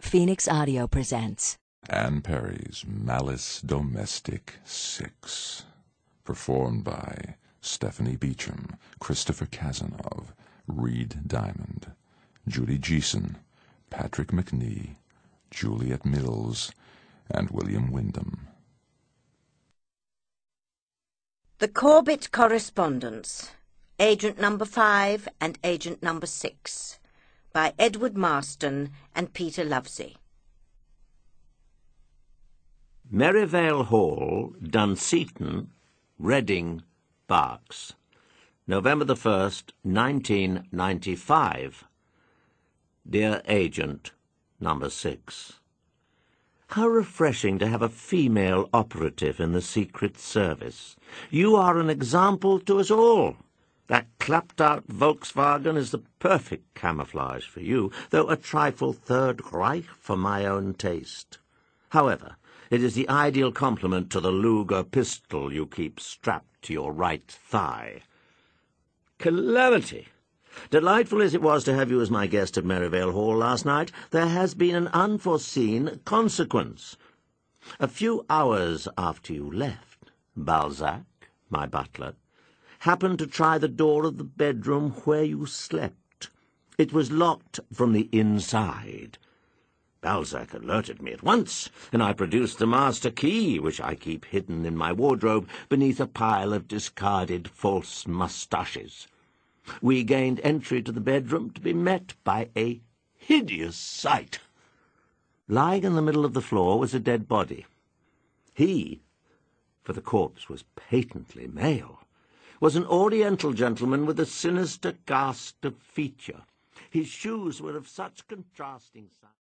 Phoenix Audio presents Anne Perry's Malice Domestic 6, performed by Stephanie Beacham, Christopher Kazanov, Reed Diamond, Judy Geeson, Patrick McNee, Juliet Mills, and William Wyndham. The Corbett Correspondence, Agent Number 5 and Agent Number 6, by Edward Marston and Peter Lovesey. Merivale Hall, Dunseaton, Reading, Berks, November the 1st, 1995. Dear Agent, Number 6. How refreshing to have a female operative in the Secret Service. You are an example to us all. That clapped-out Volkswagen is the perfect camouflage for you, though a trifle Third Reich for my own taste. However, it is the ideal complement to the Luger pistol you keep strapped to your right thigh. Calamity! Delightful as it was to have you as my guest at Merivale Hall last night, there has been an unforeseen consequence. A few hours after you left, Balzac, my butler, happened to try the door of the bedroom where you slept. It was locked from the inside. Balzac alerted me at once, and I produced the master key, which I keep hidden in my wardrobe beneath a pile of discarded false moustaches. We gained entry to the bedroom to be met by a hideous sight. Lying in the middle of the floor was a dead body. He, for the corpse was patently male, was an Oriental gentleman with a sinister cast of feature. His shoes were of such contrasting size.